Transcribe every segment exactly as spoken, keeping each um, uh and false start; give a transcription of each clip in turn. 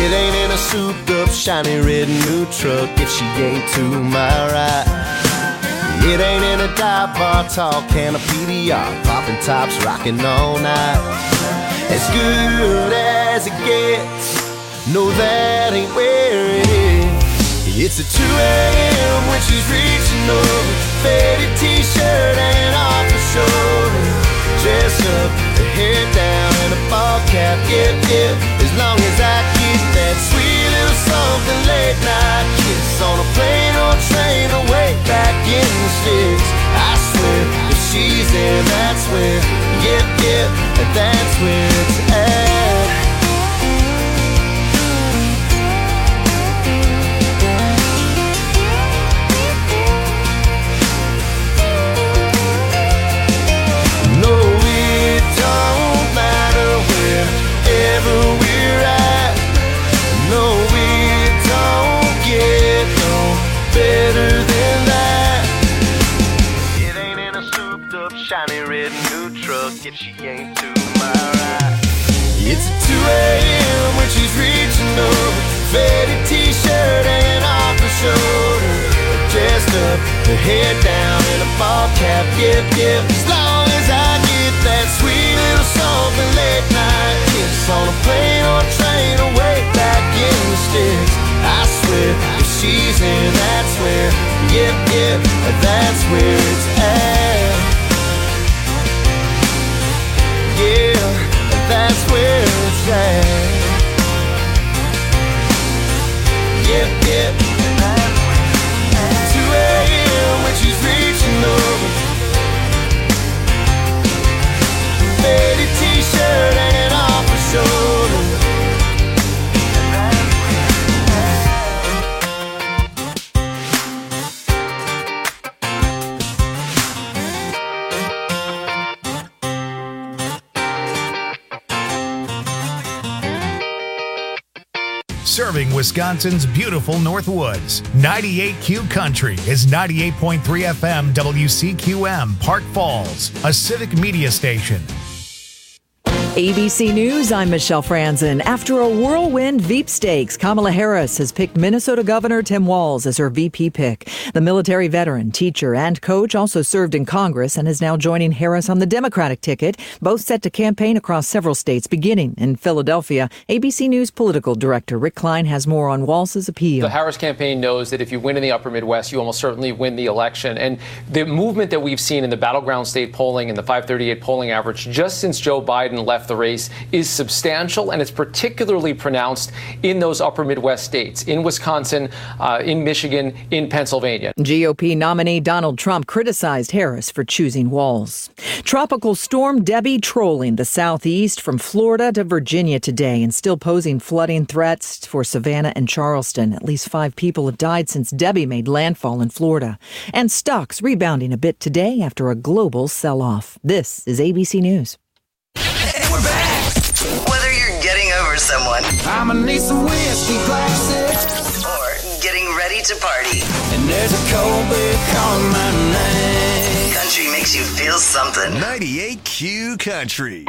It ain't in a souped up, shiny red new truck if she ain't to my right. It ain't in a dive bar, tall can of P D R, popping tops, rocking all night. As good as it gets, no, that ain't where it is. It's at two a.m. when she's reaching over, faded t-shirt and off her shoulder, dressed up, her hair down and a ball cap, yep, yep. As long as I get that sweet little something late night kiss on a plane or train away back in the sticks, I swear if she's there, that's where, yep, yep, that's where it's at. If she ain't to my right. It's at two a.m. when she's reaching over, faded t-shirt and off her shoulder, dressed up, her hair down and a ball cap, yep, yep. As long as I get that sweet little something late night kiss on a plane or train away back in the sticks, I swear if she's in, that's where, yep, yep, that's where it's at. Yeah, that's where it's at. Yep, yep. two a.m. when she's reaching over, faded t-shirt hanging off her shoulder. Serving Wisconsin's beautiful North Woods. ninety-eight Q Country is ninety-eight point three F M W C Q M, Park Falls, a civic media station. A B C News, I'm Michelle Franzen. After a whirlwind Veep stakes, Kamala Harris has picked Minnesota Governor Tim Walz as her V P pick. The military veteran, teacher, and coach also served in Congress and is now joining Harris on the Democratic ticket, both set to campaign across several states, beginning in Philadelphia. A B C News political director Rick Klein has more on Walz's appeal. The Harris campaign knows that if you win in the upper Midwest, you almost certainly win the election. And the movement that we've seen in the battleground state polling and the five thirty-eight polling average just since Joe Biden left the race is substantial, and it's particularly pronounced in those upper Midwest states, in Wisconsin, uh, in Michigan, in Pennsylvania. G O P nominee Donald Trump criticized Harris for choosing Walz. Tropical storm Debbie trolling the southeast from Florida to Virginia today and still posing flooding threats for Savannah and Charleston. At least five people have died since Debbie made landfall in Florida. And stocks rebounding a bit today after a global sell-off. This is A B C News. And we're back. Whether you're getting over someone, I'ma need some whiskey glasses, or getting ready to party, and there's a cold beer calling my name. country makes you feel something. ninety-eight Q Country.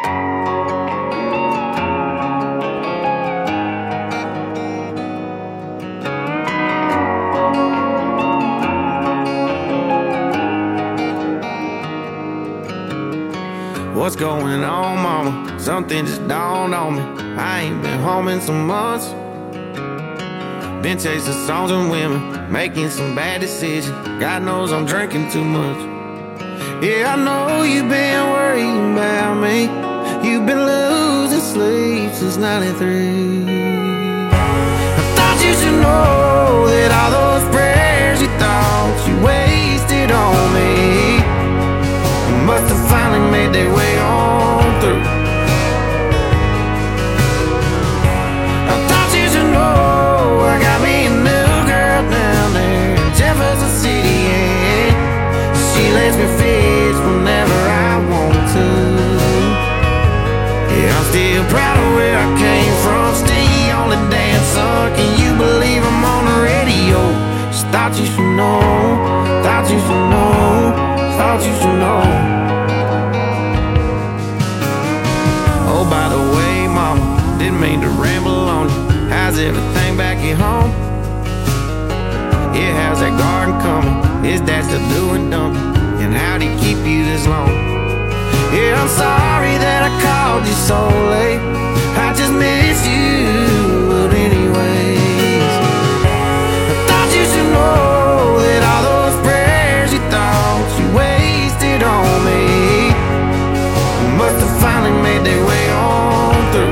What's going on, mama? Something just dawned on me. I ain't been home in some months. Been chasing songs and women, making some bad decisions. God knows I'm drinking too much. Yeah, I know you've been worrying about me. You've been losing sleep since ninety-three. I thought you should know that all those prayers you thought you wasted on me must have finally made their way on through. I thought you should know I got me a new girl down there in Jefferson City, and she lets me fish whenever I want to. Yeah, I'm still proud of where I came from. Still on the dance song. Can you believe I'm on the radio? Just thought you should know. Thought you should know. Thought you should know. Oh, by the way, mama, didn't mean to ramble on you. how's everything back at home? Yeah, how's that garden coming? Is Dad still doing dumping? And how'd he keep you this long? Yeah, I'm sorry that I called you so late. I just miss you, but anyways, I thought you should know that all those prayers you thought you wasted on me must have finally made their way on through.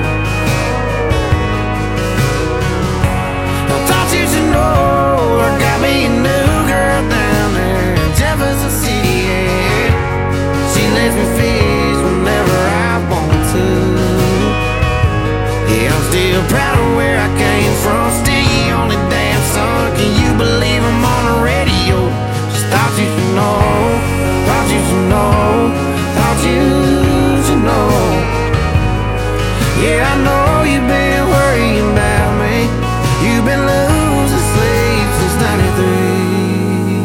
I thought you should know I got me a new girl down there in Jefferson City, yeah. She lets me fish whenever I want to. Yeah, I'm still proud of where I came from. Still your only damn son. Can you believe I'm on the radio? Just thought you should know. Thought you should know. Thought you should know. Yeah, I know you've been worrying about me. You've been losing sleep since ninety-three.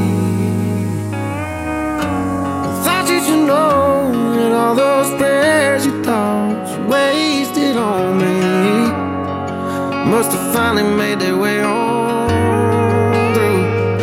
I thought you should know that all those prayers you thought you wasted on me must have finally made their way on through.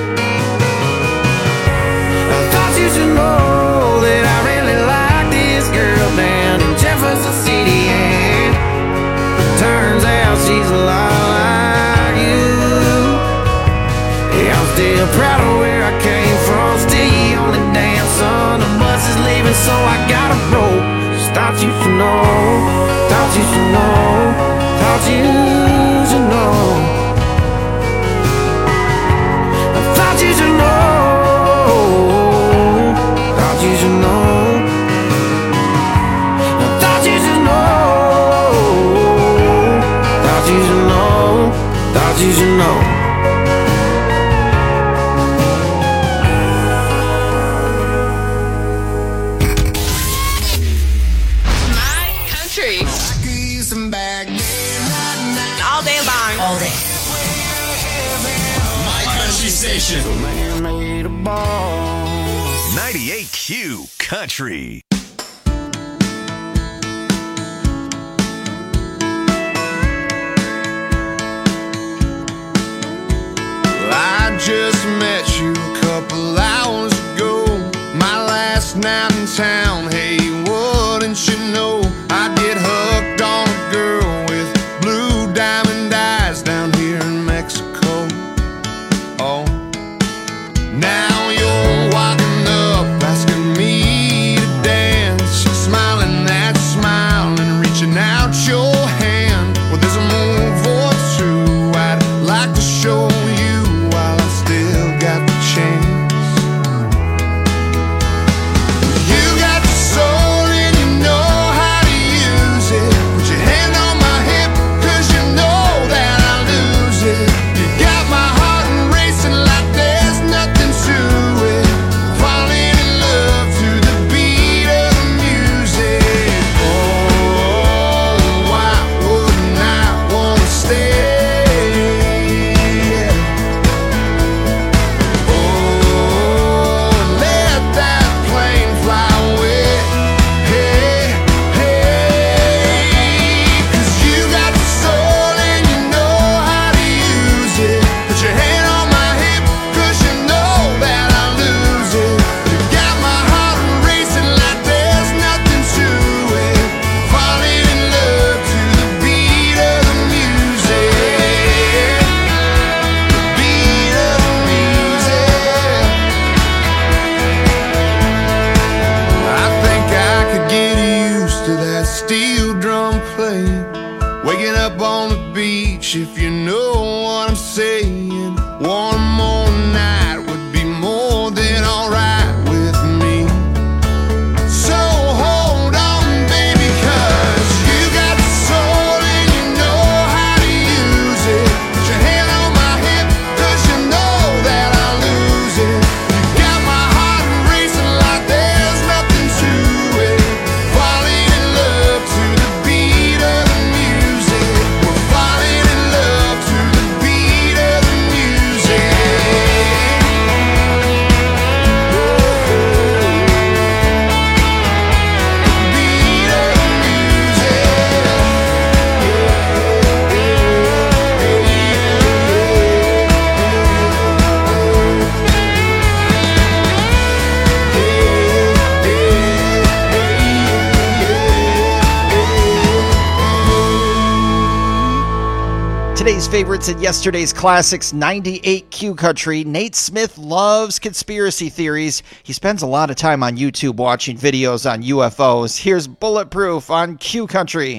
I thought you should know that I really like this girl down in Jefferson City, and turns out she's a lot like you. Yeah, I'm still proud of where I came from. Still your only damn son. The bus is leaving, so I gotta roll. Just thought you should know. Thought you should know. Thought you should know. I thought you should know. Thought you should know. I thought you should know. Thought you should know. Thought you should know. All day. My Country Station. Man, a ball. ninety-eight Q Country. Well, I just met you a couple hours ago. My last night in town. Hey, wouldn't you know I get hooked on a girl with blue diamond eyes down here in Mexico. Oh, now you're walking up asking me to dance, smiling that smile and reaching out your hand. Well, there's a move or two I'd like to show you while I still got the chance. You got the soul and you know how to use it. Put your hand on my hip, cause you know that I lose it. You got my heart racing like there's nothing to it. Falling in love to the beat of the music. Oh, why wouldn't I wanna stay? Oh, let that plane fly away. Hey, hey, cause you got the soul and you know how to use it. Put your hand on my hip, cause you know that I lose it. You got my heart racing like there's nothing to it. Falling in love to the beat of the music. The beat of the music. I think I could get used to that steel drum playing, waking up on the beach, if you know what I'm saying. One more night would be more than alright with me. So hold on, baby, cause you got the soul and you know how to use it. Put your hand on my hip, cause you know that I lose it. You got my heart racing like there's nothing to it. Falling in love to the beat of the music. We're falling in love to the beat of the music. Today's favorites and yesterday's classics, ninety-eight Q Country. Nate Smith loves conspiracy theories. He spends a lot of time on YouTube watching videos on U F Os. Here's Bulletproof on Q Country.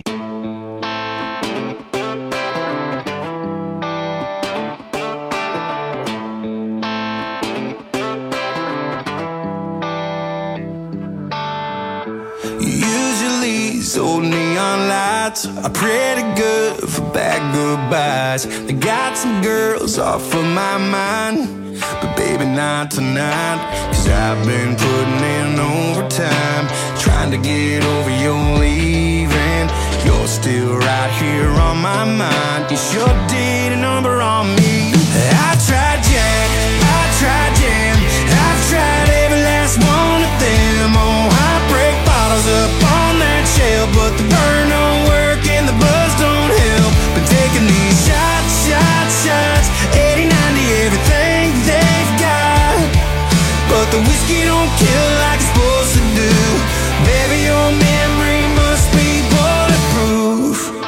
Old neon lights are pretty good for bad goodbyes. They got some girls off of my mind, but baby not tonight. Cause I've been putting in overtime, trying to get over your leaving. You're still right here on my mind. You sure did a number on me. I tried Jack, I tried Jam, I've tried every last one of them. Oh, heartbreak bottles up on that shelf, but the burn don't work and the buzz don't help. But taking these shots, shots, shots, eighty, ninety, everything they've got. But the whiskey don't kill like it's supposed to do. Baby, your memory must be bulletproof.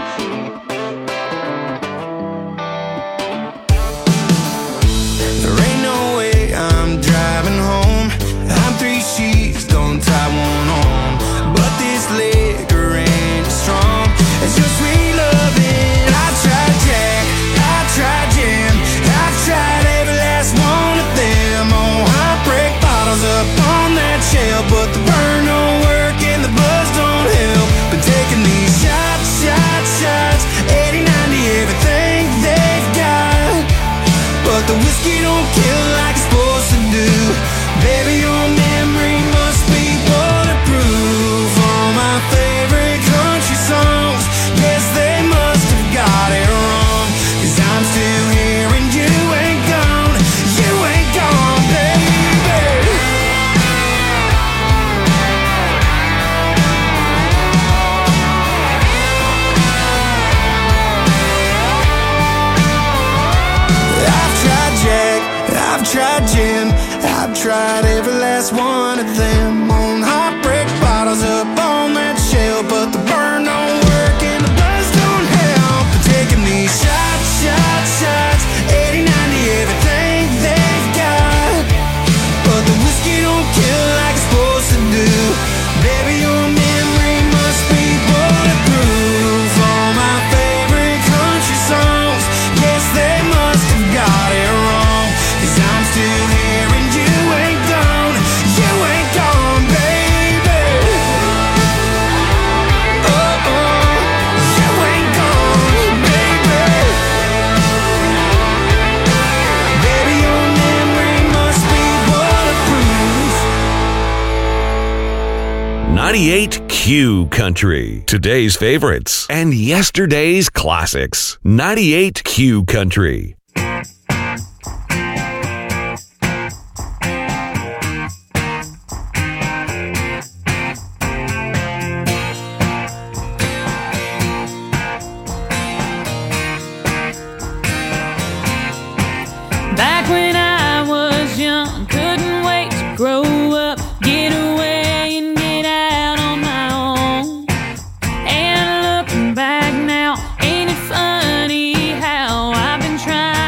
There ain't no way I'm driving home. I'm three sheets, don't tie one on. But this liquor ain't as strong as your sweet loving. I tried Jack, I tried Jam, I've tried every last one of them. Oh, heartbreak bottles up on that shelf, but the burn don't work and the buzz don't help. But taking these shots, shots, shots, eighty, ninety, everything they've got. But the whiskey don't kill like it's supposed to do. Baby, your memory must be bulletproof. All my favorite country songs, yes, they must have got it wrong. Cause I'm still here and you ain't gone. You ain't gone, baby. I've tried Jack, I've tried Jim, I've tried every last one of them. On heartbreak bottles up on that shelf, but the burn don't work and the buzz don't help. But taking these shots, shots, shots, eighty, ninety, everything they've got. But the whiskey don't kill like it's supposed to do. Baby, your memory must be bulletproof. All my favorite country songs, yes, they must have got it wrong. Cause I'm still here and you ain't gone. You ain't gone, baby. Oh, oh, you ain't gone, baby. Baby, your memory must be bulletproof. ninety-eight Q Country. Today's favorites and yesterday's classics. ninety-eight Q Country. Back when I was young, couldn't wait to grow up, get away and get out on my own. And looking back now, ain't it funny how I've been trying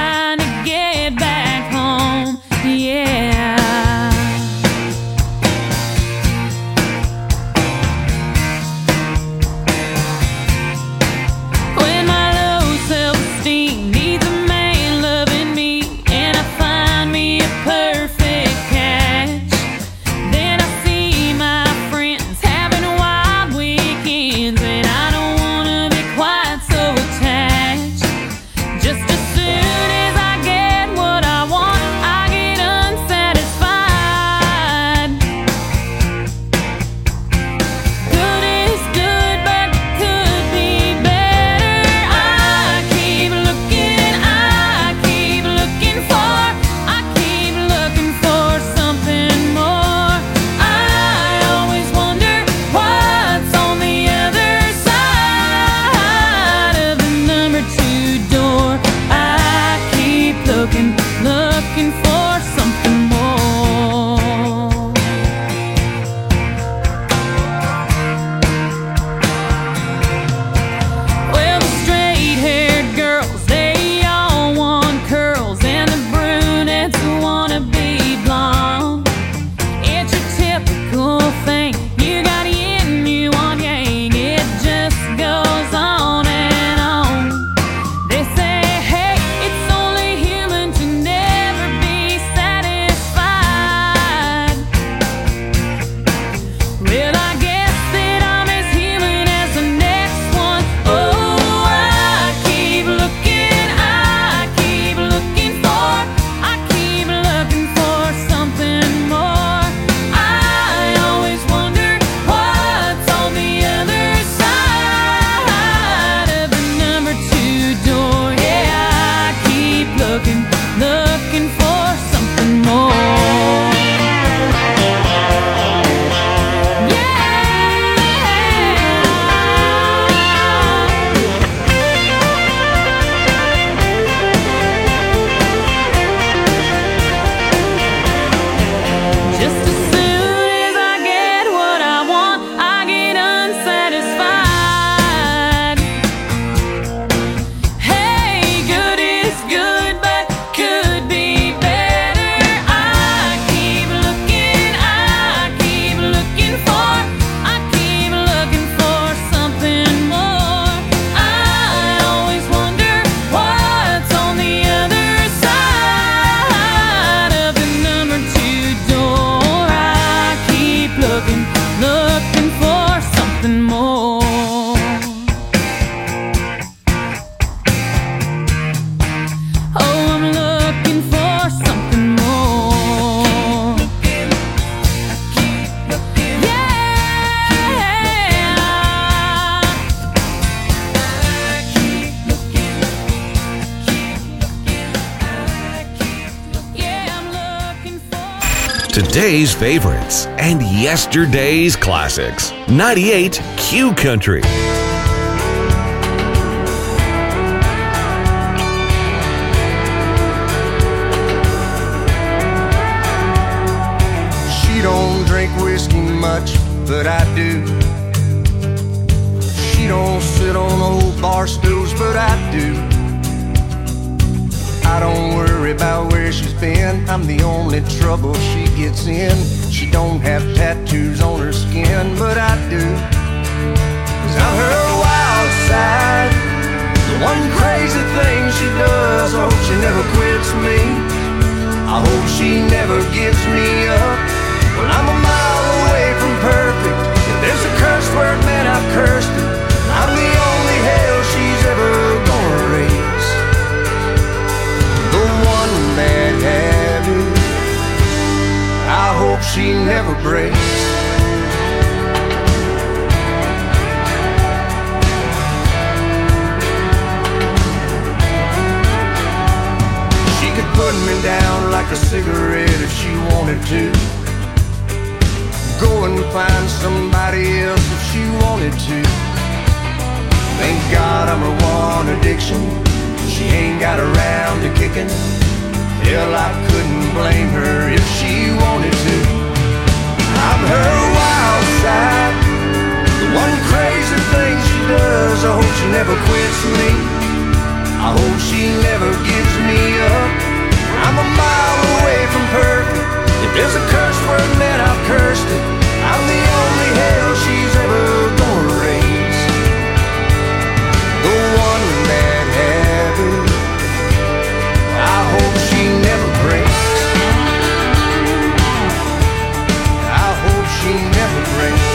Today's favorites and yesterday's classics. ninety-eight Q Country. She don't drink whiskey much, but I do. She don't sit on old bar stools, but I do. I don't worry about where she's been. I'm the only trouble she gets in. She don't have tattoos on her skin, but I do. 'Cause I'm her wild side, the one crazy thing she does. I hope she never quits me. I hope she never gives me up. Well, I'm a mile away from perfect. If there's a curse word, man, I've cursed it. I'm the only hell she's ever gonna raise. The one bad habit I hope she never breaks. She could put me down like a cigarette if she wanted to. Go and find somebody else if she wanted to. Thank God I'm her one addiction. She ain't got around to kicking. Hell, I couldn't blame her if she wanted to. I'm her wild side, the one crazy thing she does. I hope she never quits me. I hope she never gives me up. I'm a mile away from perfect. If there's a curse word, man, I've cursed it. I'm the only hell she's ever gonna raise. The one bad habit I hope she never breaks. I hope she never breaks.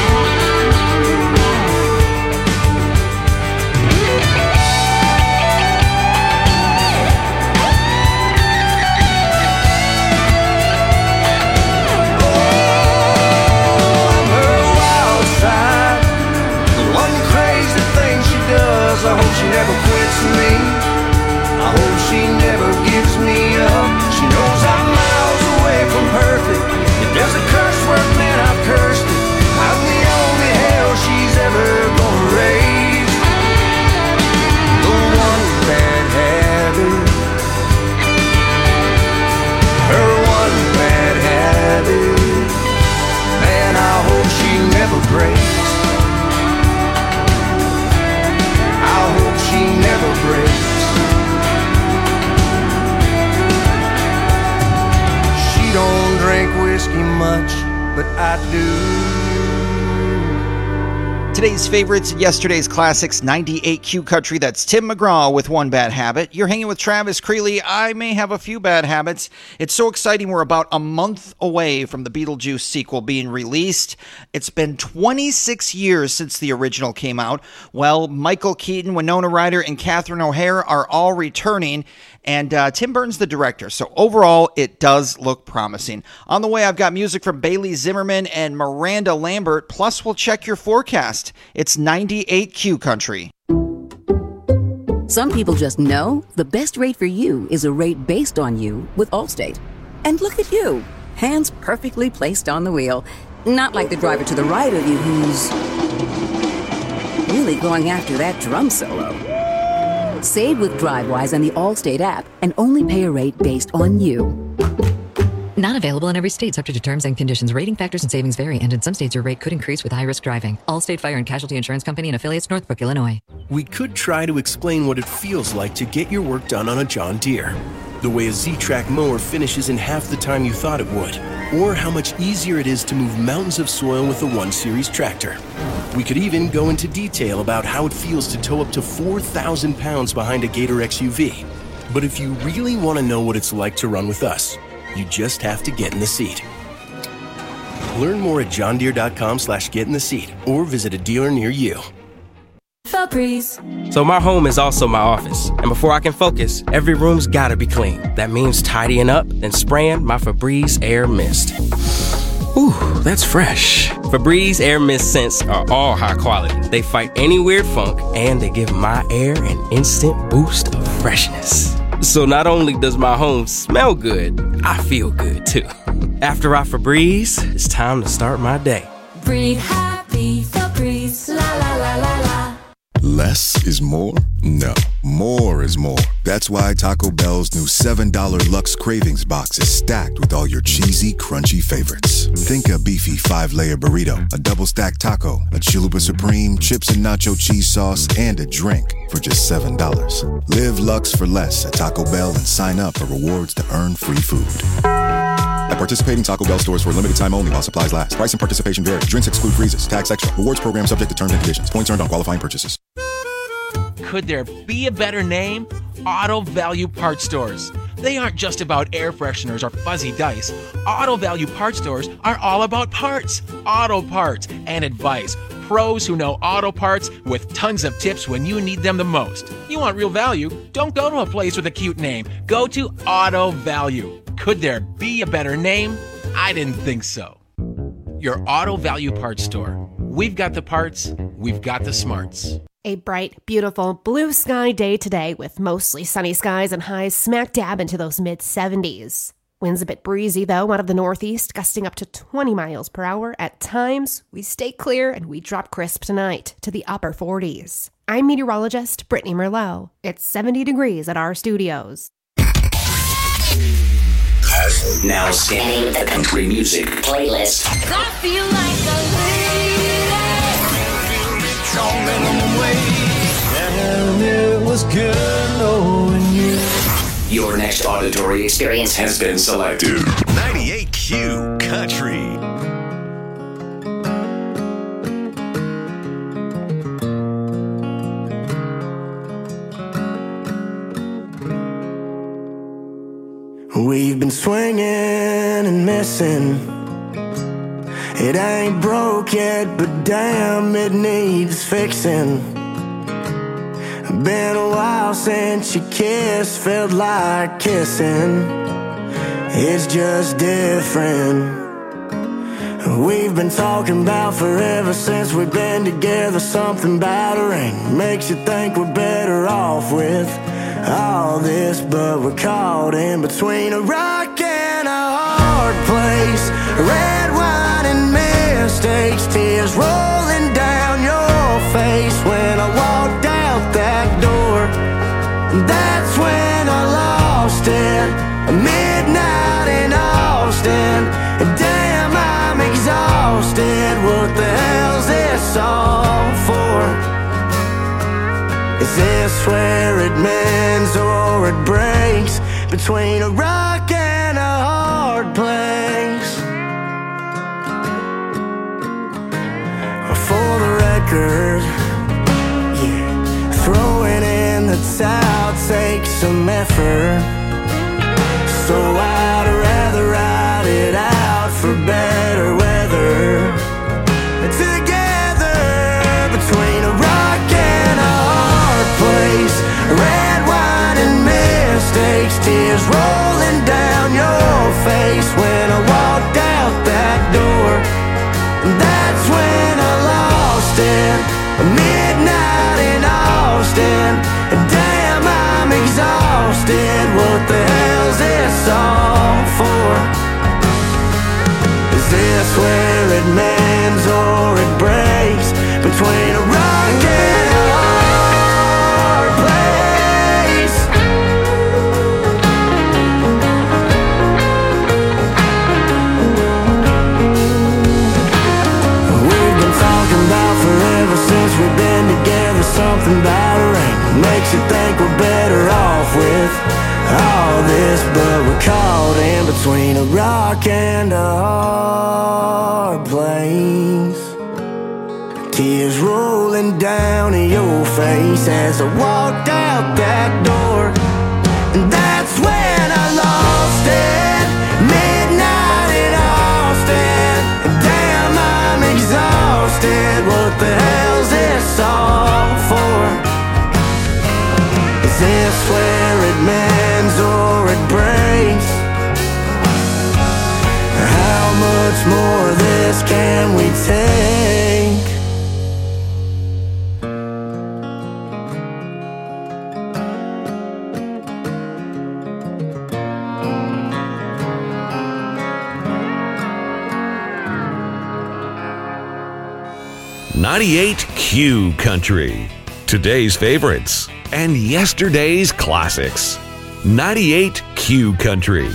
I hope she never quits me. I hope she never gives me up. She knows I'm miles away from perfect. If there's a curse word, man, I've cursed it. I'm the only hell she's ever gonna raise. The one bad habit, her one bad habit, man, I hope she never breaks. I hope she never breaks. She don't drink whiskey much, but I do. Today's favorites, yesterday's classics, ninety-eight Q Country. That's Tim McGraw with One Bad Habit. You're hanging with Travis Creeley. I may have a few bad habits. It's so exciting. We're about a month away from the Beetlejuice sequel being released. It's been twenty-six years since the original came out. Well, Michael Keaton, Winona Ryder, and Catherine O'Hara are all returning. And uh, Tim Burton's the director. So overall, it does look promising. On the way, I've got music from Bailey Zimmerman and Miranda Lambert. Plus, we'll check your forecast. It's ninety-eight Q Country. Some people just know the best rate for you is a rate based on you with Allstate. And look at you, hands perfectly placed on the wheel. Not like the driver to the right of you who's really going after that drum solo. Save with DriveWise and the Allstate app and only pay a rate based on you. Not available in every state, subject to terms and conditions. Rating factors and savings vary, and in some states your rate could increase with high-risk driving. Allstate Fire and Casualty Insurance Company and affiliates, Northbrook, Illinois. We could try to explain what it feels like to get your work done on a John Deere. The way a Z-Track mower finishes in half the time you thought it would. Or how much easier it is to move mountains of soil with a one series tractor. We could even go into detail about how it feels to tow up to four thousand pounds behind a Gator X U V. But if you really want to know what it's like to run with us, you just have to get in the seat. Learn more at johndeere.com slash get in the seat or visit a dealer near you. Febreze. So my home is also my office. And before I can focus, every room's gotta be clean. That means tidying up and spraying my Febreze Air Mist. Ooh, that's fresh. Febreze Air Mist scents are all high quality. They fight any weird funk, and they give my air an instant boost of freshness. So not only does my home smell good, I feel good too. After I Febreze, it's time to start my day. Breathe happy, Febreze, la la la la la. Less is more? No, more is more. That's why Taco Bell's new seven dollar Luxe Cravings box is stacked with all your cheesy, crunchy favorites. Think a beefy five-layer burrito, a double-stacked taco, a Chalupa Supreme, chips and nacho cheese sauce, and a drink for just seven dollars. Live Luxe for less at Taco Bell and sign up for rewards to earn free food. At participating Taco Bell stores for a limited time only while supplies last. Price and participation vary. Drinks exclude freezes. Tax extra. Rewards program subject to terms and conditions. Points earned on qualifying purchases. Could there be a better name? Auto Value Parts Stores. They aren't just about air fresheners or fuzzy dice. Auto Value Parts Stores are all about parts, auto parts, and advice. Pros who know auto parts with tons of tips when you need them the most. You want real value? Don't go to a place with a cute name. Go to Auto Value. Could there be a better name? I didn't think so. Your Auto Value Parts Store. We've got the parts, we've got the smarts. A bright, beautiful blue sky day today with mostly sunny skies and highs smack dab into those mid seventies. Winds a bit breezy though out of the northeast, gusting up to twenty miles per hour. At times, we stay clear and we drop crisp tonight to the upper forties. I'm meteorologist Brittany Merlot. It's seventy degrees at our studios. Now scanning the country music playlist. I feel like a And it was good knowing you. Your next auditory experience has been selected. ninety-eight Q Country. We've been swinging and missing. It ain't broke yet, but damn, it needs fixing. Been a while since you kissed, felt like kissing. It's just different. We've been talking about forever since we've been together. Something about a ring makes you think we're better off with all this, but we're caught in between a rock and a hard place. Red wine and mistakes, tears rolling down your face. When I walked out that door, that's when I lost it. Midnight in Austin, damn, I'm exhausted. What the hell's this all for? Is this where it mends or it breaks? Between a rock and a hard place. For the record, yeah, throwing in the towel takes some effort. So I'd rather ride it out for better weather. Together, between a rock and a hard place. Red wine and mistakes, tears rolling down your face. When I walked out that door, that's when I lost it. Midnight in Austin, damn, I'm exhausted. What the hell's this all for? Is this where it mends or it breaks? Between a rock and a hard place. We've been talking about forever since we've been together. Something about a ring makes you think we're better off with all this, but we're caught in between a rock and a hard place. Tears rolling down your face as I walked out that door, and that's when I lost it. Midnight in Austin, damn, I'm exhausted. What the hell's this all for? Is this where it mends or it breaks? How much more of this can we take? ninety-eight Q Country. Today's favorites and yesterday's classics. ninety-eight Q Country.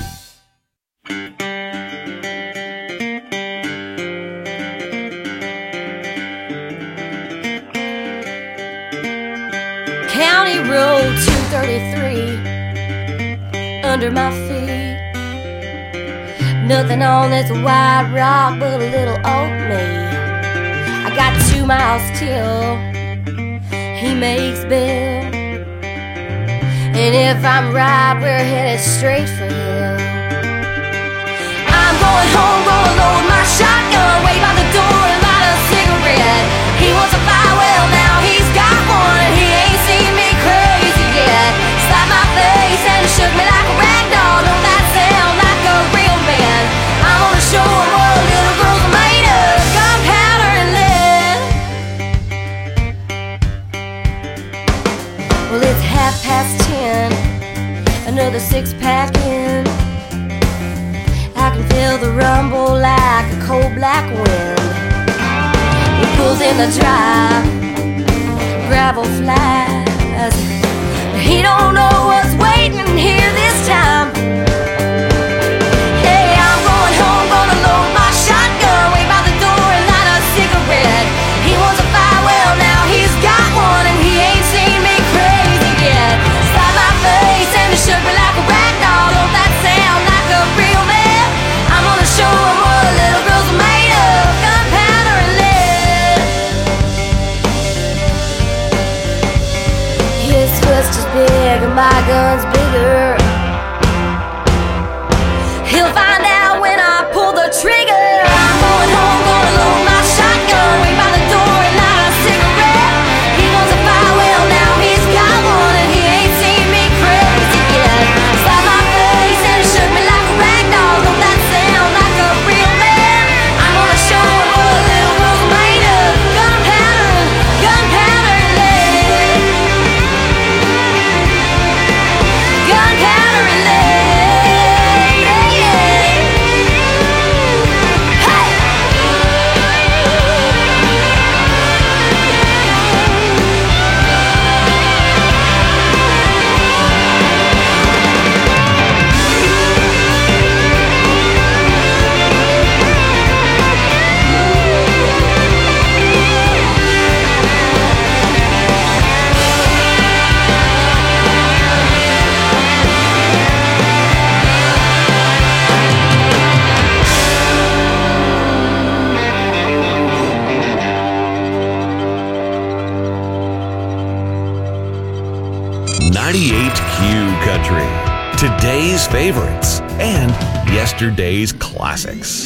County Road two thirty-three under my feet. Nothing on this white rock but a little old me. I got two miles till he makes bail, and if I'm right, we're headed straight for hell. I'm going home, gonna load my shotgun, wait by the door and light a cigarette. He wants a fire, well now he's got one, and he ain't seen me crazy yet. Slapped my face and shook me like a rag doll. Don't that sound like a real man? I'm gonna show him what little girls are made of, gunpowder and lead. Well, it's half past ten, another six pack in. I can feel the rumble like a cold black wind. He pulls in the drive, gravel flies. He don't know what's waiting here this time. Hey, I'm going home, gonna load my shotgun, wait by the door and light a cigarette. He wants a fire, well now he's got one, and he ain't seen me crazy yet. Slap my face and it shook me like a rag doll. Don't that sound like a real man? I'm gonna show him what little girls are made of, gunpowder and lead. His fist is big and my gun's bigger. He'll find out when I pull the trigger. I'm going home, gonna load my shotgun, wait by the door and light a cigarette. He wants a fire, well now he's got one, and he ain't seen me crazy yet. Slap my face and it shook me like a rag doll. Don't that sound like a real man? I'm gonna show him what little girls are made of, gunpowder, gunpowder and lead. Gunpowder and lead, yeah, yeah. Hey! ninety-eight Q Country. Today's favorites and yesterday's classics.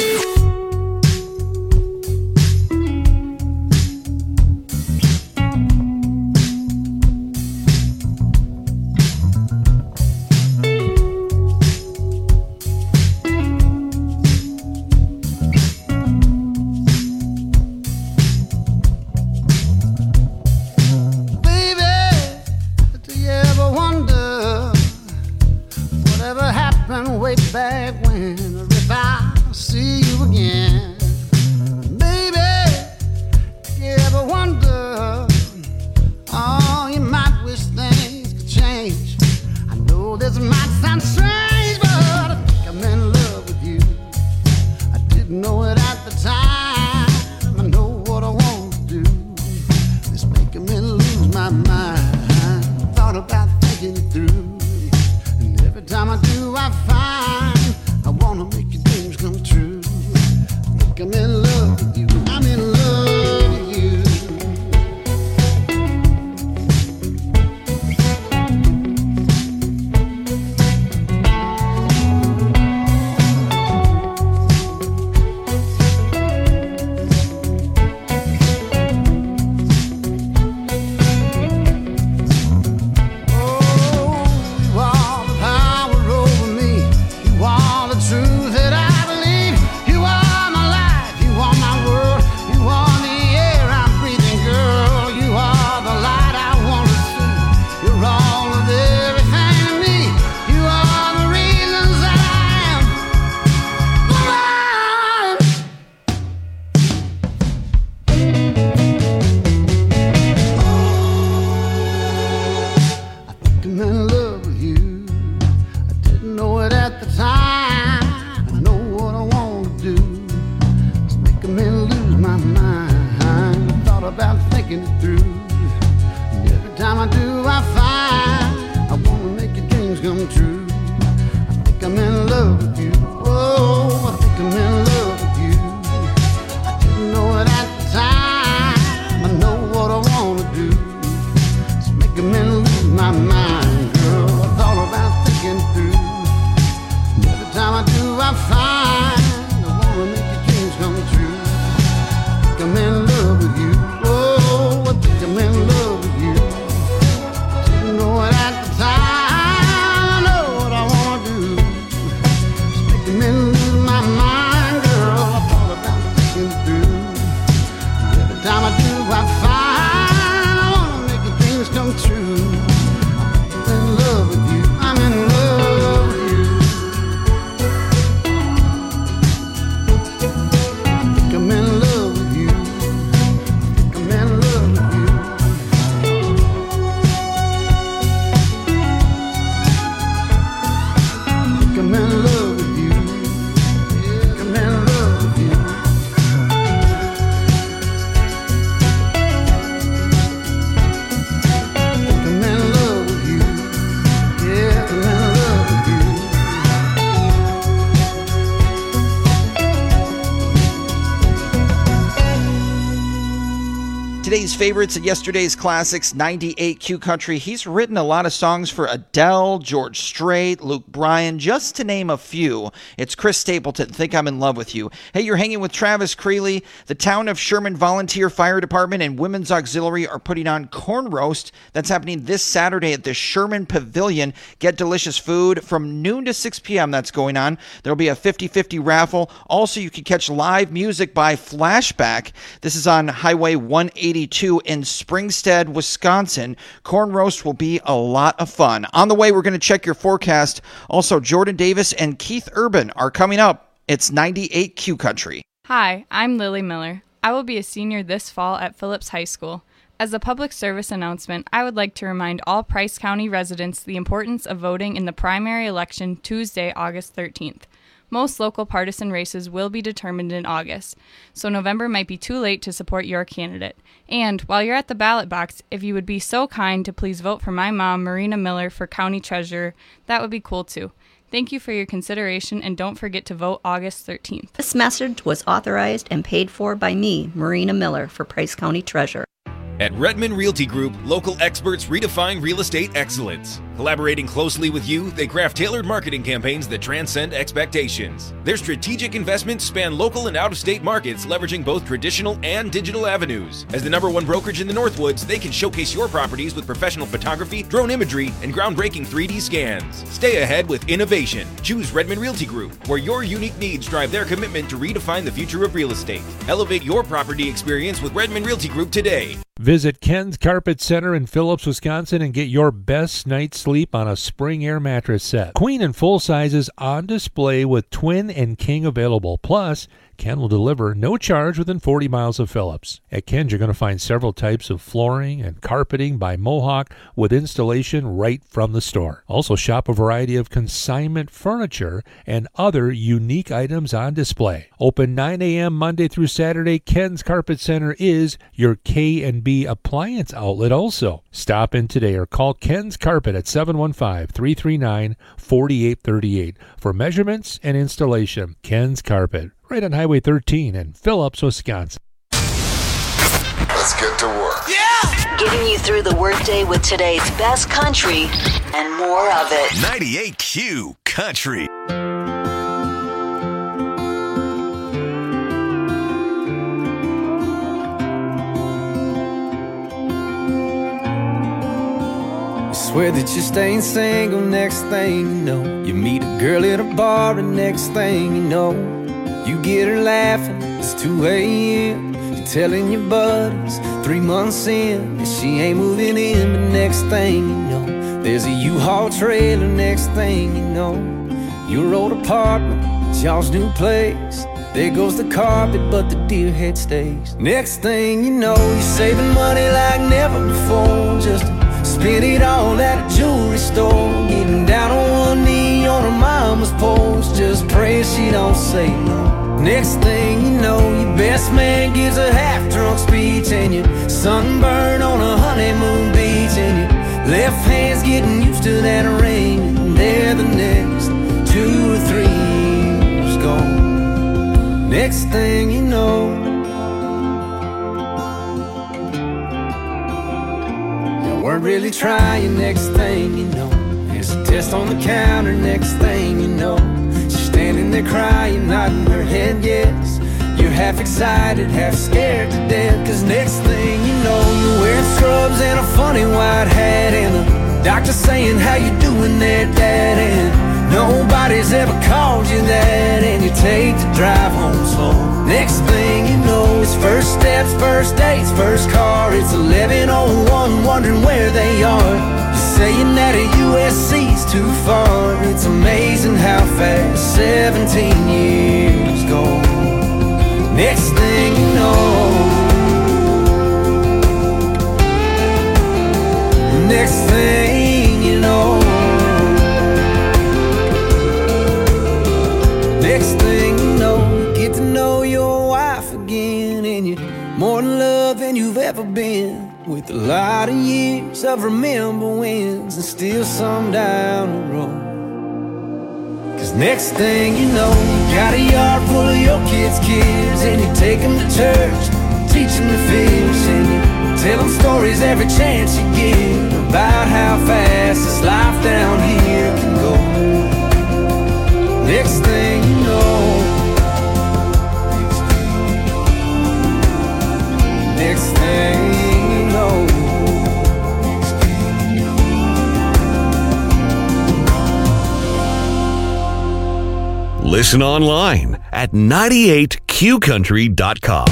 Way back when, or if I see you again, baby, you ever wonder, oh, you might wish things could change. I know this might sound strange, but I think I'm in love with you. I didn't know it at the time. I know what I want to do. It's making me lose my mind. Thought about thinking it through, and every time I do, I find I wanna make your dreams come true. I think I'm in love with you. I'm in love with you. Oh, you are the power over me. in love with you. I didn't know it at the time. I know what I want to do is make a man lose my mind. I thought about thinking it through. And every time I do, I find I want to make your dreams come true. I think I'm in love with you. Oh, I think I'm in love with you. I didn't know it at the time. I know what I want to do is make a man lose my mind, girl. I thought about thinking it through. And every time I do, I find I want to make your dreams come true. I think I'm in love with you. Oh, I think I'm in love with you. I didn't know it at the time. I know what I want to do is make a man lose my mind, girl. I thought about thinking it through. And every time I do, I find I want to make your dreams come true. I'm in love with you. I'm in love with you. I think I'm in love with you. I think I'm in love with you. I think I'm in love with you. Yeah, I'm in love with you. I think I'm in love with you. Yeah, I'm in love with you. Today's favorites and yesterday's classics, ninety-eight Q Country. He's written a lot of songs for Adele, George Strait, Luke Bryan, just to name a few. It's Chris Stapleton, Think I'm in Love with You. Hey, you're hanging with Travis Creeley. The Town of Sherman Volunteer Fire Department and Women's Auxiliary are putting on Corn Roast. That's happening this Saturday at the Sherman Pavilion. Get delicious food from noon to six p.m. That's going on. There'll be a fifty-fifty raffle. Also, you can catch live music by Flashback. This is on Highway one eighty-two in Springstead, Wisconsin. Corn Roast will be a lot of fun. On the way, we're going to check your forecast. Also, Jordan Davis and Keith Urban are coming up. It's ninety-eight Q Country. Hi, I'm Lily Miller. I will be a senior this fall at Phillips High School. As a public service announcement, I would like to remind all Price County residents the importance of voting in the primary election Tuesday, August thirteenth. Most local partisan races will be determined in August, so November might be too late to support your candidate. And while you're at the ballot box, if you would be so kind to please vote for my mom, Marina Miller, for county treasurer, that would be cool too. Thank you for your consideration, and don't forget to vote August thirteenth. This message was authorized and paid for by me, Marina Miller, for Price County Treasurer. At Redmond Realty Group, local experts redefine real estate excellence. Collaborating closely with you, they craft tailored marketing campaigns that transcend expectations. Their strategic investments span local and out-of-state markets, leveraging both traditional and digital avenues. As the number one brokerage in the Northwoods, they can showcase your properties with professional photography, drone imagery, and groundbreaking three D scans. Stay ahead with innovation. Choose Redmond Realty Group, where your unique needs drive their commitment to redefine the future of real estate. Elevate your property experience with Redmond Realty Group today. Visit Ken's Carpet Center in Phillips, Wisconsin, and get your best night's sleep on a Spring Air mattress set. Queen and full sizes on display with twin and king available. Plus, Ken will deliver no charge within forty miles of Phillips. At Ken's, you're going to find several types of flooring and carpeting by Mohawk with installation right from the store. Also, shop a variety of consignment furniture and other unique items on display. Open nine a.m. Monday through Saturday, Ken's Carpet Center is your K and B appliance outlet also. Stop in today or call Ken's Carpet at seven one five, three three nine, four eight three eight for measurements and installation. Ken's Carpet, right on Highway thirteen in Phillips, Wisconsin. Let's get to work. Yeah! Getting you through the workday with today's best country and more of it. ninety-eight Q Country. Swear that you're staying single, next thing you know, you meet a girl at a bar, and next thing you know, you get her laughing, it's two a.m. You're telling your buddies, three months in, that she ain't moving in. But next thing you know, there's a U-Haul trailer. Next thing you know, your old apartment, it's y'all's new place. There goes the carpet, but the deer head stays. Next thing you know, you're saving money like never before, just to spent it all at a jewelry store, getting down on one knee on her mama's porch, just pray she don't say no. Next thing you know, your best man gives a half-drunk speech, and you're sunburned on a honeymoon beach, and your left hand's getting used to that ring, and there the next two or three years gone. Next thing you know, weren't really trying. Next thing you know, there's a test on the counter. Next thing you know, she's standing there crying, nodding her head yes. You're half excited, half scared to death, cause next thing you know, you're wearing scrubs and a funny white hat, and the doctor saying, how you doing there, Dad? And nobody's ever called you that, and you take the drive home slow. Next thing you know, it's first steps, first dates, first car. It's eleven oh one, wondering where they are. You're saying that a U S C's too far. It's amazing how fast seventeen years go. Next thing you know, next thing you know, next thing you know, you get to know your wife again, and you're more in love than you've ever been, with a lot of years of remember wins and still some down the road. Cause next thing you know, you got a yard full of your kids' kids, and you take them to church, teach them to fish, and you tell them stories every chance you get about how fast this life down here can go. Next thing you know, next thing you know, listen online at ninety-eight q country dot com.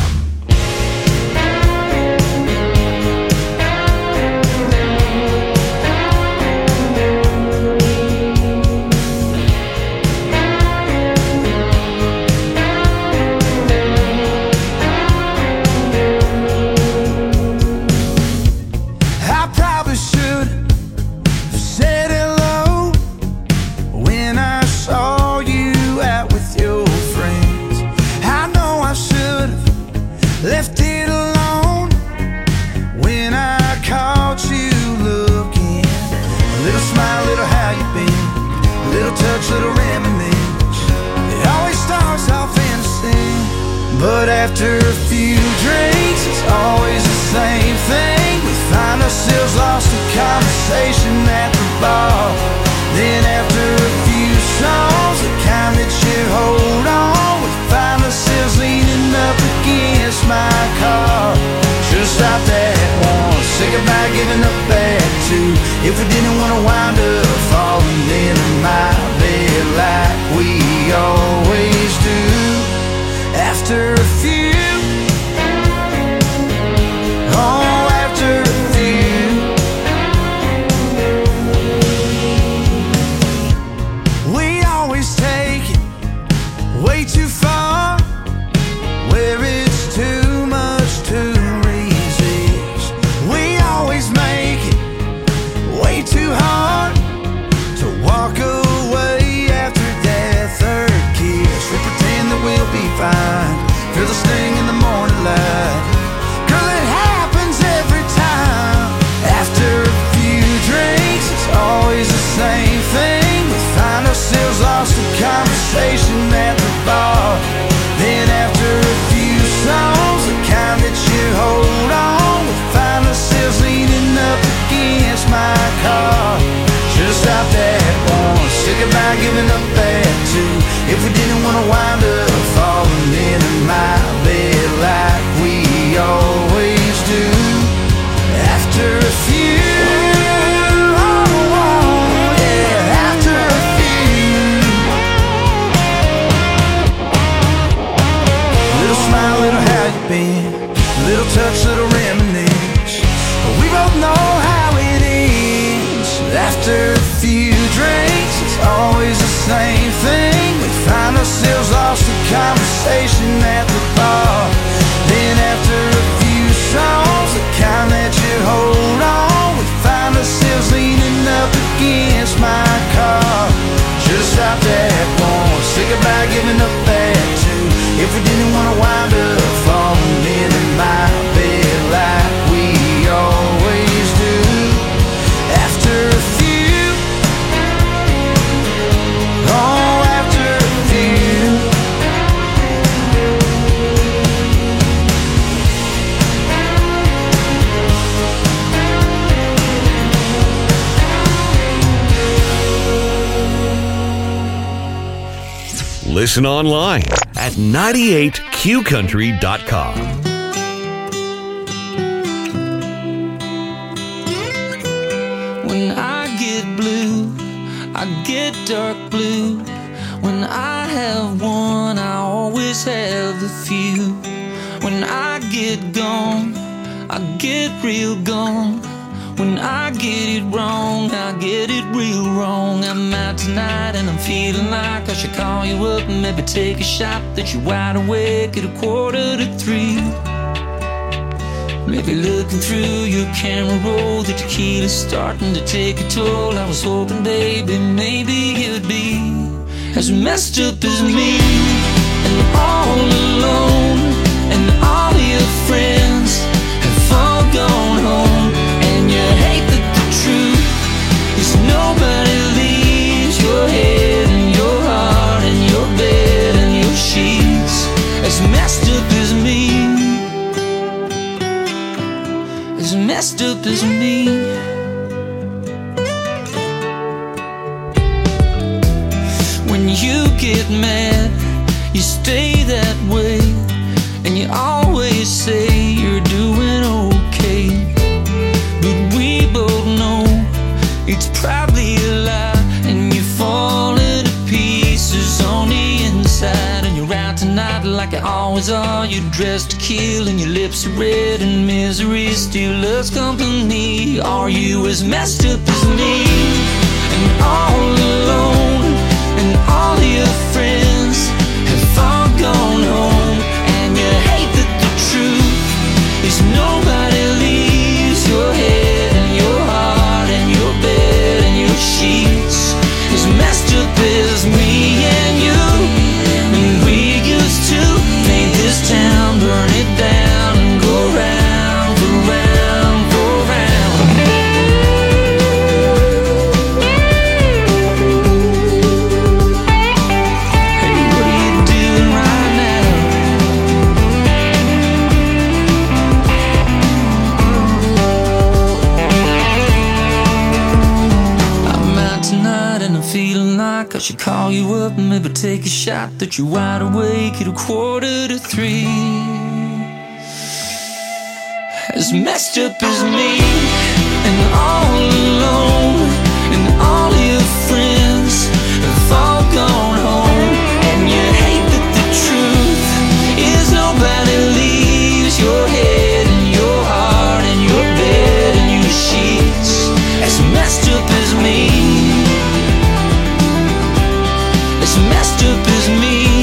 But after a few drinks, it's always the same thing. We find ourselves lost in conversation at the bar. Then after a few songs, the kind that you hold on, we find ourselves leaning up against my car. Should've stopped at one, say goodbye, giving up at two, if we didn't want to wind up falling into my bed like we always do. After a few, oh, after a few, we always take it way too far, where it's too much to resist. We always make it way too hard to walk away after that third kiss. We pretend that we'll be fine, feel the sting in the morning light. Girl, it happens every time. After a few drinks, it's always the same thing. We find ourselves lost in conversation at the bar. Then after a few songs, the kind that you hold on, we find ourselves leaning up against my car. Should've stopped at one, said goodbye, giving up at two, if we didn't want to wind up falling into my bed like we always do. After a few, oh, oh, yeah, after a few, little smile, little how you been, little touch, little reminisce, but we both know how it ends. After a few drinks, it's always the same thing. We find ourselves lost in conversation at the bar. Then after a few songs, the kind that you hold on, we find ourselves Listen online at ninety-eight q country dot com. When I get blue, I get dark blue. When I have one, I always have a few. When I get gone, I get real gone. When I get it wrong, I get it real wrong. I'm out tonight and I'm feeling like I should call you up and maybe take a shot that you're wide awake at a quarter to three. Maybe looking through your camera roll, the tequila's starting to take a toll. I was hoping, baby, maybe you'd be as messed up as me, and all alone, and all your friends have all gone home. And you hate that the truth is nobody leaves your head and your heart and your bed and your sheets as messed up as me, as messed up as me. When you get mad, you stay that way, and you always say you're doing okay. But we both know it's probably a lie, and you're falling to pieces on the inside. And you're out tonight like you always are. You're dressed to kill, and your lips are red, and misery still loves company. Are you as messed up as me, and all alone, and all your friends have all gone home? And you hate that the truth is nobody leaves your head and your heart and your bed and your sheets as messed up as me and you. And we used to paint this town, burn it down, and go round for round for round. Hey, what are you doing right now? I'm out tonight and I'm feeling like I should call you up and maybe take a shot that you're wide awake at a quarter to three. As messed up as me, and all alone, and all your friends have all gone home. And you hate that the truth is nobody leaves your head and your heart and your bed and your sheets as messed up as me, as messed up as me.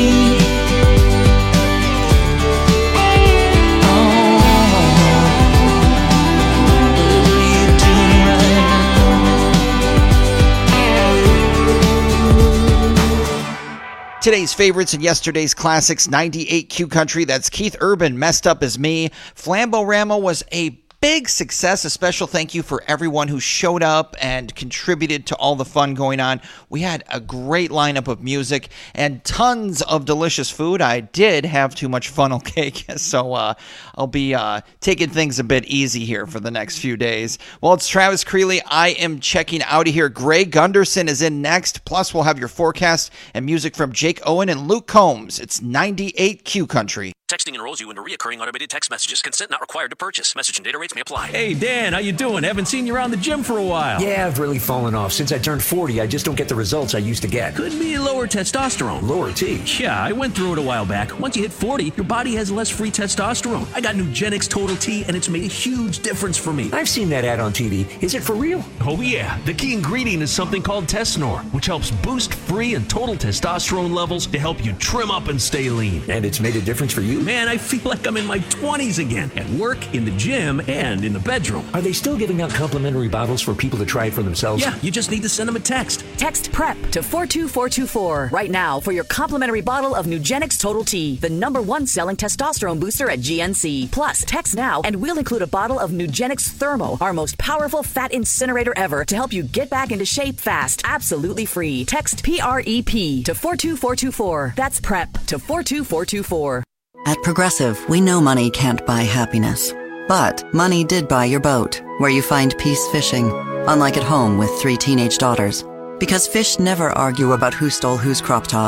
Today's favorites and yesterday's classics, ninety-eight Q Country. That's Keith Urban, Messed Up As Me. Flamborama was a big success. A special thank you for everyone who showed up and contributed to all the fun going on. We had a great lineup of music and tons of delicious food. I did have too much funnel cake, so uh, I'll be uh, taking things a bit easy here for the next few days. Well, it's Travis Creeley. I am checking out of here. Greg Gunderson is in next. Plus, we'll have your forecast and music from Jake Owen and Luke Combs. It's ninety-eight Q Country. Texting enrolls you into recurring automated text messages. Consent not required to purchase. Message and data rates may apply. Hey, Dan, how you doing? Haven't seen you around the gym for a while. Yeah, I've really fallen off. Since I turned forty, I just don't get the results I used to get. Could be lower testosterone. Lower T? Yeah, I went through it a while back. Once you hit forty, your body has less free testosterone. I got Nugenix Total T, and it's made a huge difference for me. I've seen that ad on T V. Is it for real? Oh, yeah. The key ingredient is something called Tesnor, which helps boost free and total testosterone levels to help you trim up and stay lean. And it's made a difference for you? Man, I feel like I'm in my twenties again, at work, in the gym, and in the bedroom. Are they still giving out complimentary bottles for people to try it for themselves? Yeah, you just need to send them a text. Text PREP to four two four two four right now for your complimentary bottle of Nugenix Total T, the number one selling testosterone booster at G N C. Plus, text now and we'll include a bottle of Nugenix Thermo, our most powerful fat incinerator ever, to help you get back into shape fast. Absolutely free. Text P R E P to four two four two four. That's PREP to four two four two four. At Progressive, we know money can't buy happiness. But money did buy your boat, where you find peace fishing, unlike at home with three teenage daughters. Because fish never argue about who stole whose crop top.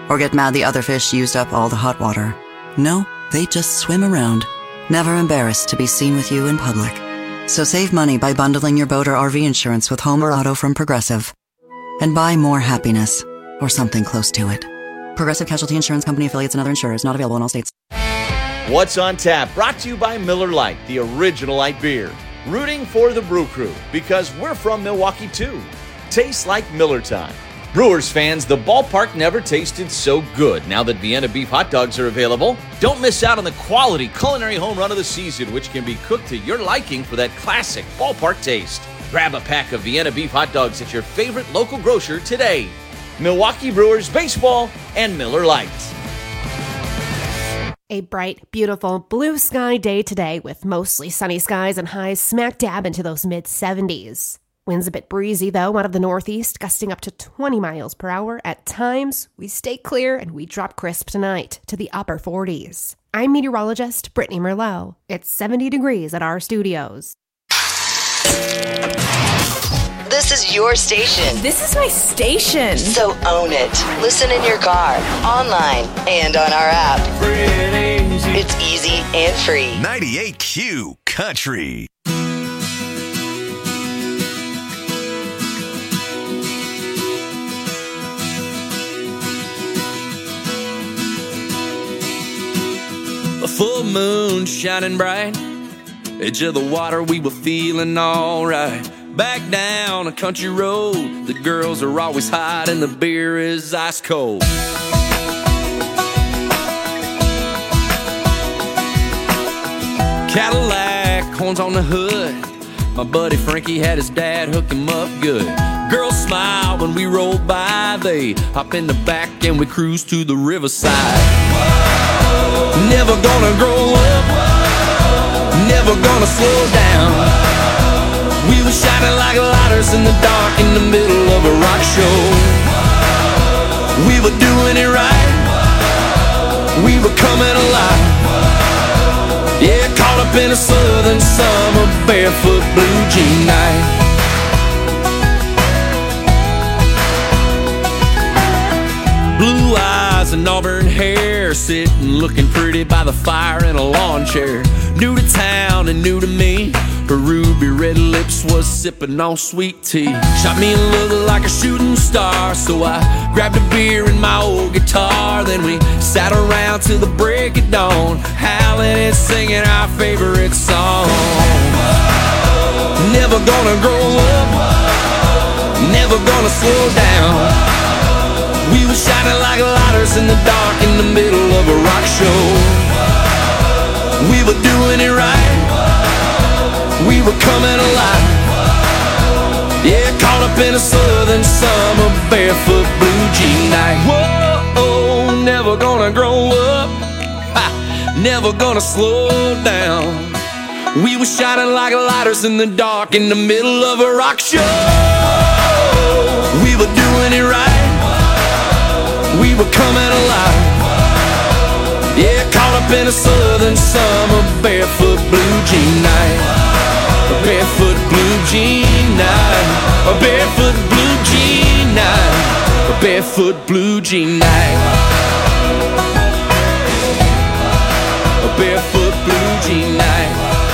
or get mad the other fish used up all the hot water. No, they just swim around, never embarrassed to be seen with you in public. So save money by bundling your boat or R V insurance with home or auto from Progressive. And buy more happiness, or something close to it. Progressive Casualty Insurance Company affiliates and other insurers, not available in all states. What's on Tap, brought to you by Miller Lite, the original light beer. Rooting for the Brew Crew, because we're from Milwaukee too. Tastes like Miller time. Brewers fans, the ballpark never tasted so good now that Vienna beef hot dogs are available. Don't miss out on the quality culinary home run of the season, which can be cooked to your liking for that classic ballpark taste. Grab a pack of Vienna beef hot dogs at your favorite local grocer today. Milwaukee Brewers Baseball and Miller Lite. A bright, beautiful, blue sky day today with mostly sunny skies and highs smack dab into those mid seventies. Winds a bit breezy, though, out of the northeast, gusting up to twenty miles per hour. At times, we stay clear and we drop crisp tonight to the upper forties. I'm meteorologist Brittany Merlot. It's seventy degrees at our studios. This is your station. This is my station. So own it. Listen in your car, online, and on our app. Free and easy. It's easy and free. ninety-eight Q Country. A full moon shining bright, edge of the water, we were feeling alright. Back down a country road, the girls are always hot and the beer is ice cold. Cadillac, horns on the hood, my buddy Frankie had his dad hook him up good. Girls smile when we roll by, they hop in the back and we cruise to the riverside. Never gonna grow up, never gonna slow down. We were shining like lighters in the dark in the middle of a rock show. We were doing it right, we were coming alive. Yeah, caught up in a southern summer barefoot blue jean night. Blue eyes and auburn hair, sitting looking pretty by the fire in a lawn chair. New to town and new to me, her ruby red lips was sipping on sweet tea. Shot me a look like a shooting star, so I grabbed a beer and my old guitar. Then we sat around till the break of dawn, howling and singing our favorite song. Never gonna grow up, never gonna slow down. We were shining like lighters in the dark in the middle of a rock show. We were doing it right, we were coming alive. Yeah, caught up in a southern summer barefoot blue jean night. Whoa, never gonna grow up, ha, never gonna slow down. We were shining like lighters in the dark in the middle of a rock show. We were doing it right, we were coming alive. Yeah, caught up in a southern summer barefoot blue jean night. A barefoot blue jean night. A barefoot blue jean night. A barefoot blue jean night. A barefoot blue jean night.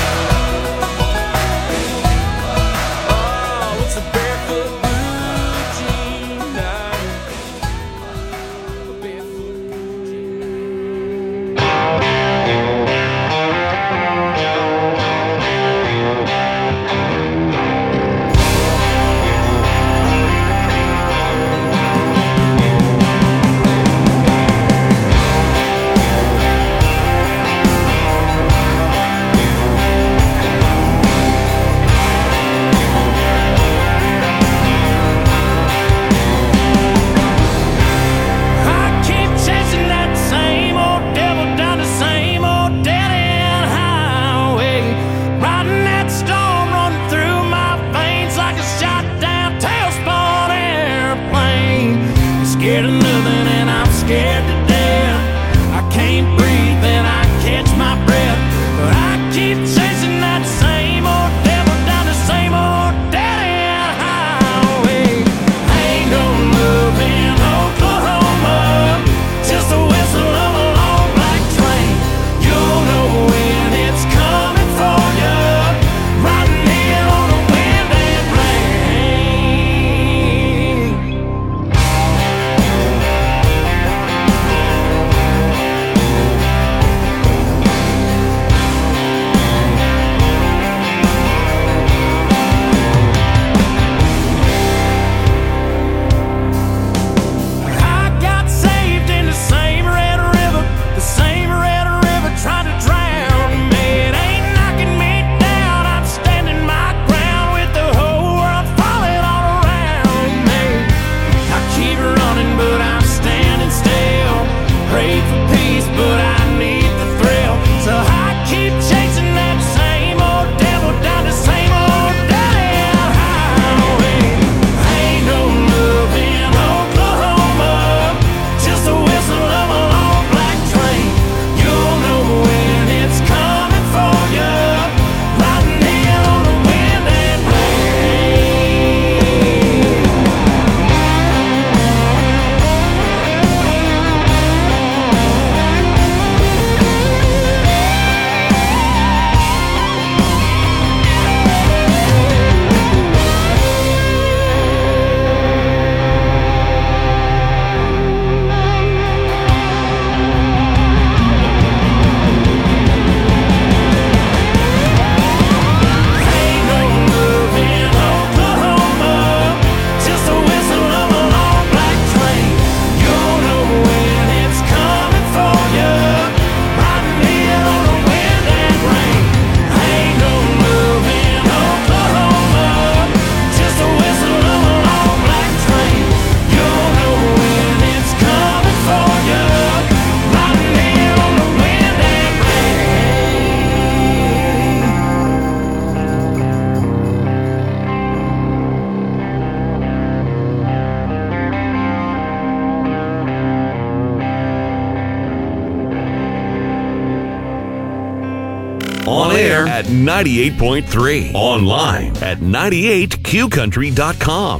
Oh, it's a barefoot blue jean night. A barefoot blue jean night. Scared of nothing and I'm scared to death. I can't breathe and I catch my breath, but I keep chasing that same old devil down the same old dead-end highway. I ain't gonna move in Oklahoma, air at ninety-eight point three. Online at ninety-eight q country dot com.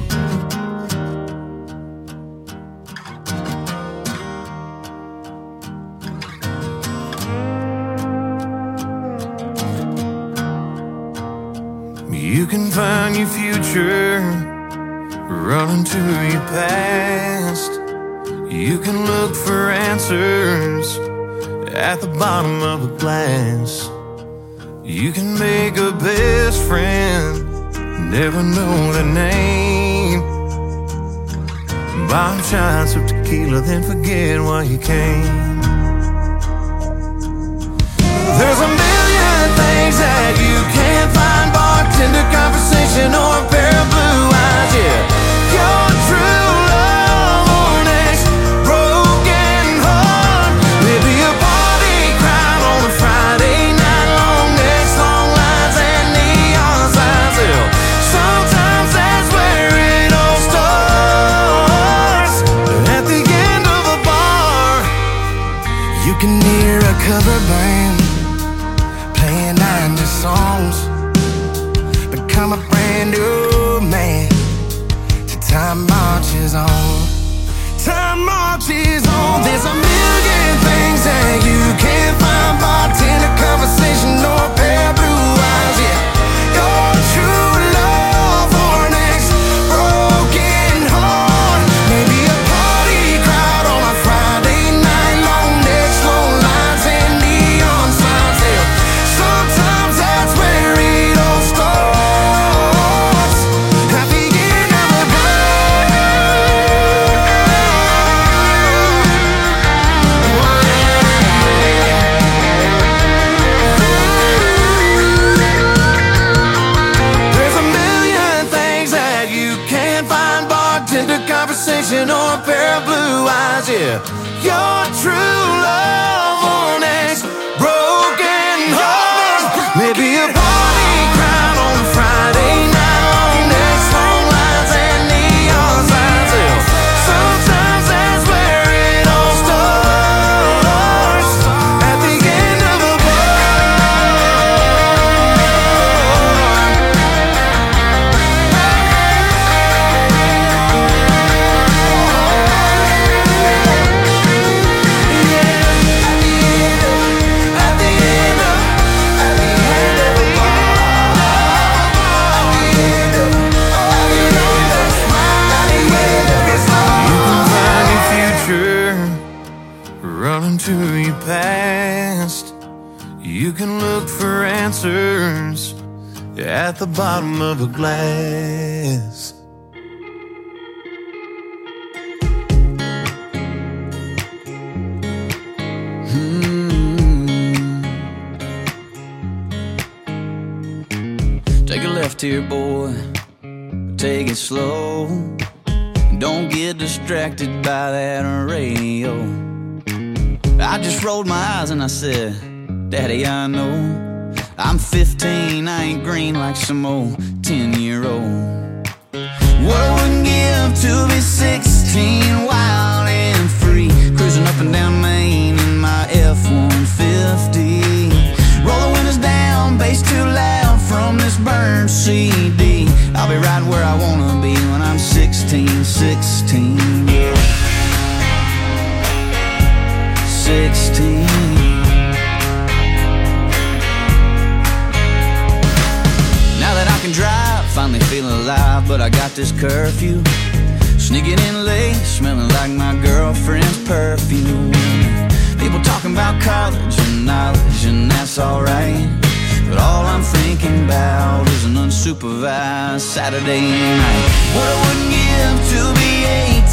You can find your future running to your past. You can look for answers at the bottom of a glass. You can make a best friend, never know the name. Buy shots of tequila, then forget why you came. There's a million things that you can't find. Bartender conversation or a pair of blue eyes, yeah. Your true love or next broken heart. Maybe a party crowd on a Friday night. Long necks, long lines, and neon signs. Yeah. Sometimes that's where it all starts. At the end of a bar, you can hear a cover band playing nineties songs. Become a brand new man. The time marches on. Time marches on. There's a million things that you can't find. Bartender conversation or a pair of blue eyes, yeah. Your true love or next broken heart. Maybe a party crowd on a Friday night. Long necks, long lines, and neon signs, yeah. Sometimes that's where it all starts. Or a pair of blue eyes, yeah. Your true love or next broken heart. Maybe a party crowd on a Friday night. Long necks, long lines, and neon signs, yeah. Sometimes that's where it all starts. At the end of a to your past. You can look for answers at the bottom of a glass. Hmm. Take a left here, boy. Take it slow. Don't get distracted by that radio. I just rolled my eyes and I said, Daddy, I know I'm fifteen, I ain't green like some old ten-year-old. What I wouldn't give to be sixteen, wild and free, cruising up and down Main in my F one fifty. Roll the windows down, bass too loud from this burned C D. I'll be right where I wanna be when I'm sixteen, sixteen, yeah. sixteen. Now that I can drive, finally feeling alive, but I got this curfew. Sneaking in late, smelling like my girlfriend's perfume. People talking about college and knowledge, and that's alright, but all I'm thinking about is an unsupervised Saturday night. What I wouldn't give to be eight